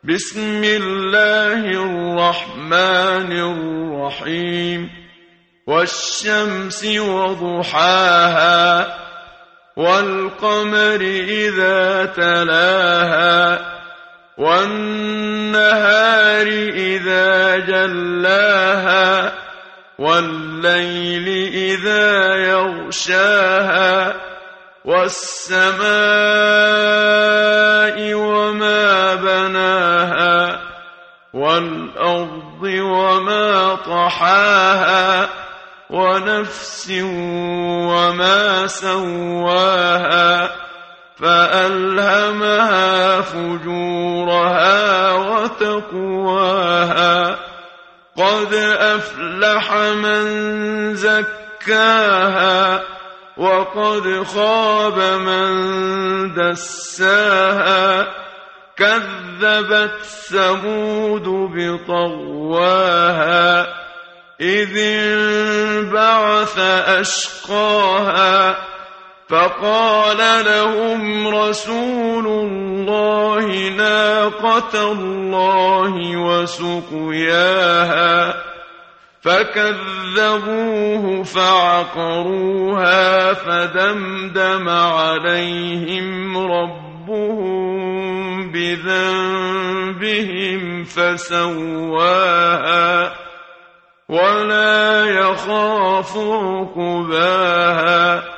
بسم الله الرحمن الرحيم والشمس وضحاها والقمر إذا تلاها والنهار إذا جلاها والليل إذا يغشاها والسماء وما بناها والأرض وما طحاها ونفس وما سواها فألهمها فجورها وتقواها قد أفلح من زكاها وقد خاب من دساها كذبت ثمود بطغواها إذ انبعث أشقاها فقال لهم رسول الله ناقة الله وسقياها فكذبوه فعقروها فدمدم عليهم ربهم بذنبهم فسواها ولا يخاف عقباها